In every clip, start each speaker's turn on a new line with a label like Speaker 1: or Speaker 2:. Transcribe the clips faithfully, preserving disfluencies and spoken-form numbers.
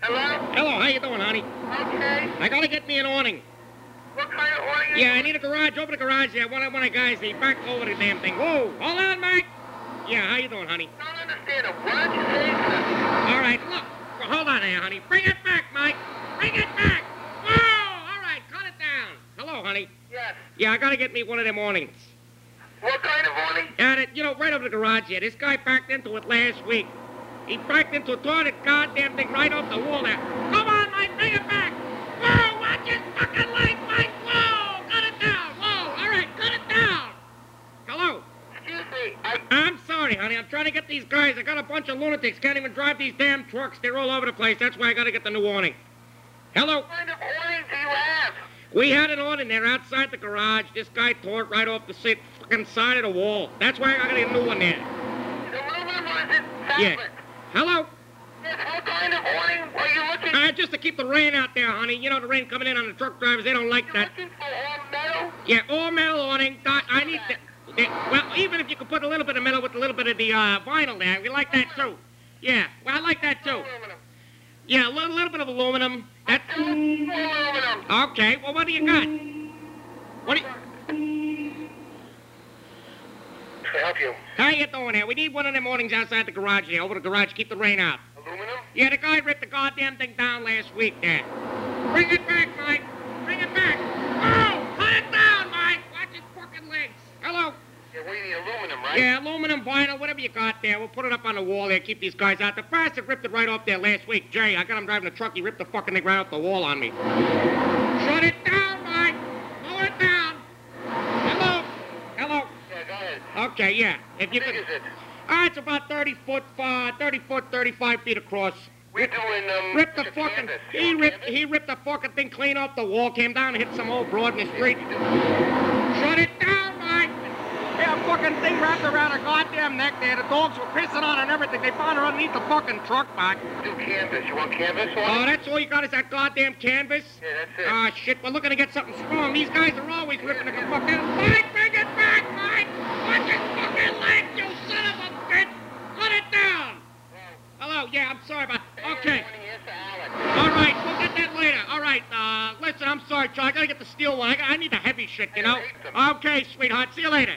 Speaker 1: Hello?
Speaker 2: Hello, how you doing, honey?
Speaker 1: Okay.
Speaker 2: I gotta get me an awning.
Speaker 1: What kind of awning?
Speaker 2: Yeah, I need a garage. Open the garage there. One of one of the guys, he backed over the damn thing. Whoa, hold on, Mike. Yeah, how you doing, honey?
Speaker 1: I don't understand it. Why don't you say something?
Speaker 2: All right, look. Well, hold on there, honey. Bring it back, Mike. Bring it back. Whoa, all right, cut it down. Hello, honey.
Speaker 1: Yes.
Speaker 2: Yeah, I gotta get me one of them awnings.
Speaker 1: What kind of awning?
Speaker 2: And it, you know, right over the garage here. This guy backed into it last week. He backed into it, tore the goddamn thing right off the wall there. Come on, Mike, bring it back. Whoa, watch his fucking leg, Mike. Whoa, cut it down. Whoa, all right, cut it down. Hello.
Speaker 1: Excuse me. I...
Speaker 2: I'm sorry, honey. I'm trying to get these guys. I got a bunch of lunatics. Can't even drive these damn trucks. They're all over the place. That's why I got to get the new awning. Hello.
Speaker 1: What kind of awning do you have?
Speaker 2: We had an awning there outside the garage. This guy tore it right off the sit, fucking side of the wall. That's why I got to get a new one there.
Speaker 1: The aluminum or is it
Speaker 2: Yeah.
Speaker 1: fabric?
Speaker 2: Hello.
Speaker 1: Yes, what kind of awning are you looking
Speaker 2: Uh, just to keep the rain out there, honey. You know, the rain coming in on the truck drivers. They don't like
Speaker 1: You're
Speaker 2: that.
Speaker 1: looking for all metal?
Speaker 2: Yeah, all metal awning. Dot- I need the... the- Well, even if you could put a little bit of metal with a little bit of the uh, vinyl there, we like that too. Yeah, well, I like that too.
Speaker 1: Aluminum.
Speaker 2: Yeah, a little, little bit of aluminum. That.
Speaker 1: Aluminum.
Speaker 2: Okay, well, what do you got? What do you...
Speaker 1: Can I help you?
Speaker 2: How you doing there? We need one of them awnings outside the garage there, over the garage, keep the rain out.
Speaker 1: Aluminum?
Speaker 2: Yeah, the guy ripped the goddamn thing down last week there. Bring it back, Mike. Bring it back. Oh, cut it down, Mike. Watch his fucking legs. Hello.
Speaker 1: Yeah, we need aluminum, right?
Speaker 2: Yeah, aluminum, vinyl, whatever you got there. We'll put it up on the wall there, keep these guys out. The bastard ripped it right off there last week. Jay, I got him driving a truck. He ripped the fucking thing right off the wall on me. Shut it down, Mike. Lower it down. Hello. Hello.
Speaker 1: Yeah, go ahead.
Speaker 2: Okay, yeah. If
Speaker 1: How
Speaker 2: you
Speaker 1: big
Speaker 2: could...
Speaker 1: is it?
Speaker 2: Ah, it's about thirty foot, uh, thirty foot, thirty-five feet across.
Speaker 1: We're doing, um...
Speaker 2: Ripped the
Speaker 1: it's a
Speaker 2: fucking...
Speaker 1: canvas. You
Speaker 2: He
Speaker 1: want
Speaker 2: ripped,
Speaker 1: canvas?
Speaker 2: he ripped the fucking thing clean off the wall, came down and hit some old broad in the street. Shut it down, Mike. Yeah, fucking thing wrapped around her goddamn neck there. The dogs were pissing on her and everything. They found her underneath the fucking truck, Mike.
Speaker 1: Do canvas. You want canvas on
Speaker 2: Oh,
Speaker 1: it?
Speaker 2: that's all you got is that goddamn canvas?
Speaker 1: Yeah, that's it.
Speaker 2: Ah, shit, we're looking to get something strong. These guys are always ripping the fucking... Mike, bring it back, Mike! Watch his fucking leg, you son of a bitch! Cut it down! Hello, yeah, I'm sorry about... Okay. All right, we'll get that later. All right, uh, listen, I'm sorry, Charlie. I gotta get the steel one. I, got- I need the heavy shit, you know? Okay, sweetheart. See you later.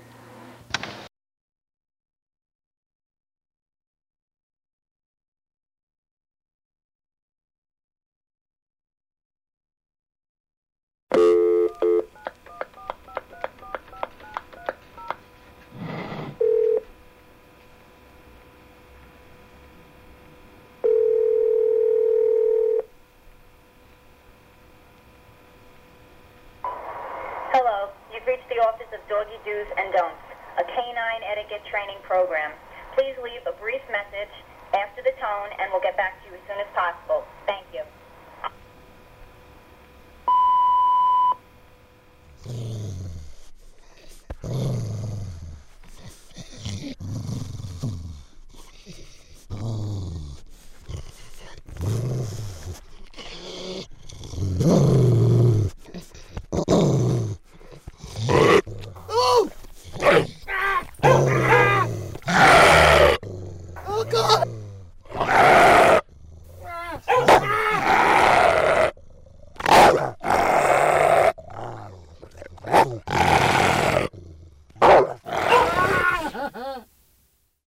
Speaker 3: Hello, you've reached the Office of Doggy Do's and Don'ts, a canine etiquette training program. Please leave a brief message after the tone and we'll get back to you as soon as possible. Thank you.
Speaker 4: Oh, God!